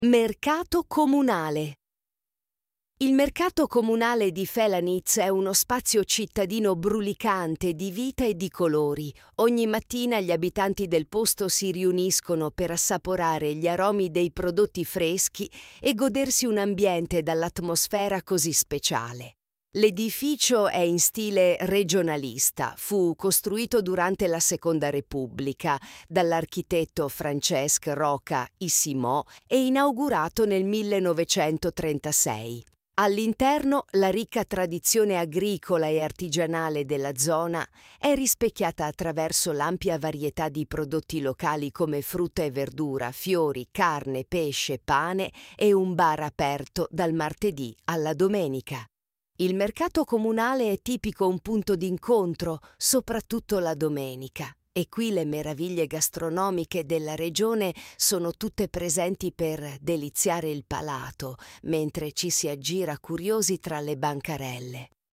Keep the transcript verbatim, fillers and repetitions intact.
Mercato comunale. Il mercato comunale di Felanitz è uno spazio cittadino brulicante di vita e di colori. Ogni mattina gli abitanti del posto si riuniscono per assaporare gli aromi dei prodotti freschi e godersi un ambiente dall'atmosfera così speciale. L'edificio è in stile regionalista, fu costruito durante la Seconda Repubblica dall'architetto Francesc Roca i Simó e inaugurato nel millenovecentotrentasei. All'interno la ricca tradizione agricola e artigianale della zona è rispecchiata attraverso l'ampia varietà di prodotti locali come frutta e verdura, fiori, carne, pesce, pane e un bar aperto dal martedì alla domenica. Il mercato comunale è tipico un punto d'incontro, soprattutto la domenica, e qui le meraviglie gastronomiche della regione sono tutte presenti per deliziare il palato, mentre ci si aggira curiosi tra le bancarelle.